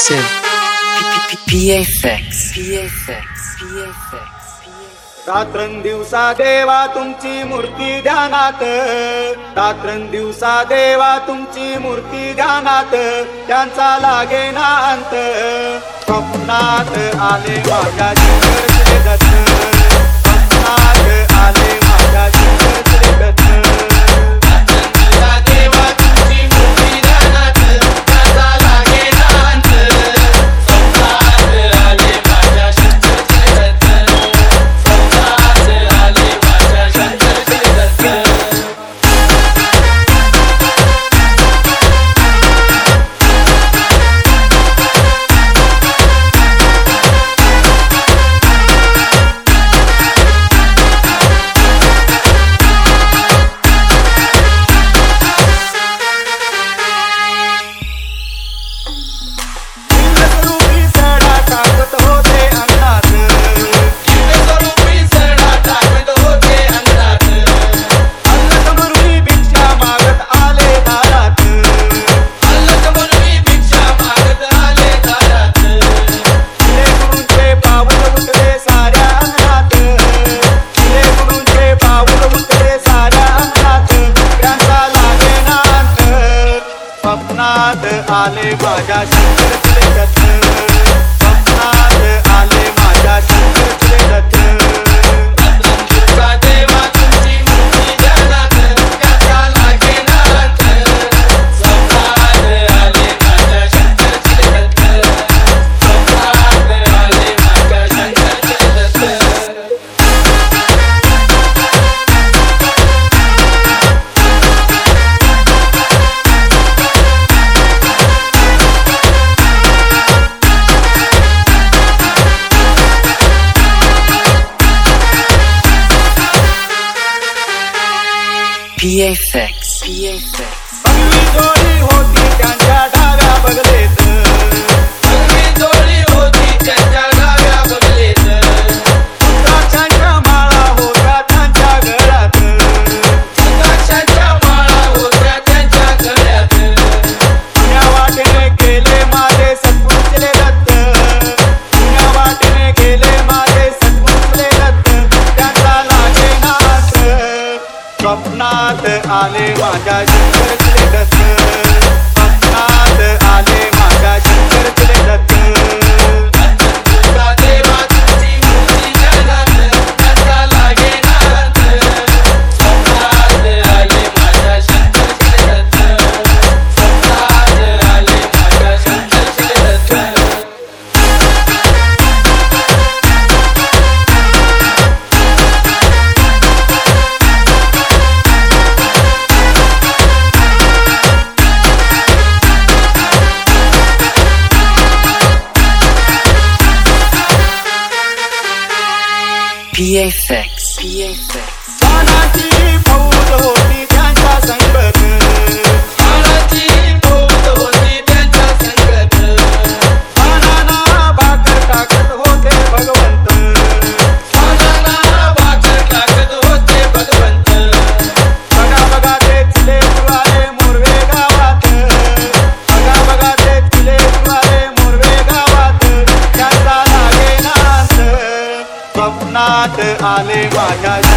exclusive. PFX. रात्रंदिवसा देवा तुमची मूर्ती ध्यानात, रात्रंदिवसा देवा तुमची मूर्ती ध्यानात, त्यांचा लागेना अंत. स्वप्नात आले माझ्या शंकरचे दत्त, स्वप्नात आले माझ्या शंकरचे दत्त. स्वप्नात आले माझ्या शंकरचे दत्त, स्वप्नात आले माझ्या शंकरचे दत्त. देवा तुमची मूर्ती ध्यानात, त्याचा लागेना अंत. स्वप्नात आले माझ्या शंकरचे दत्त, स्वप्नात आले माझ्या शंकरचे दत्त. PFX. पहिली जोडी होती त्यांच्या डाव्या बगलेत, पहिली जोडी होती त्यांच्या डाव्या बगलेत. रुद्राक्षांच्या माळा होत्या त्यांच्या गळ्यात, रुद्राक्षांच्या माळा होत्या त्यांच्या गळ्यात. पुण्या वाटेने गेले माझे सद्गुरूचले दत्त, पुण्या वाटेने गेले माझे सद्गुरूचले दत्त. त्यांचा लागेना अंत. स्वप्नात आले माझ्या शंकरचे दत्त, स्वप्नात आले माझ्या शंकरचे दत्त. देवा तुमची मूर्ती ध्यानात, त्याचा लागेना अंत. स्वप्नात आले माझ्या शंकरचे दत्त, स्वप्नात आले माझ्या शंकरचे दत्त. PFX. वानाची फौज होती त्यांच्या संगत, वानाची फौज होती त्यांच्या संगत. वानांना भाकर टाकत होते भगवंत, वानांना भाकर टाकत होते भगवंत. बघा बघा ते चिले जुळाले मोरवे गावात, बघा बघा ते चिले जुळाले मोरवे गावात. त्यांचा लागेना अंत. स्वप्नात आले माझ्या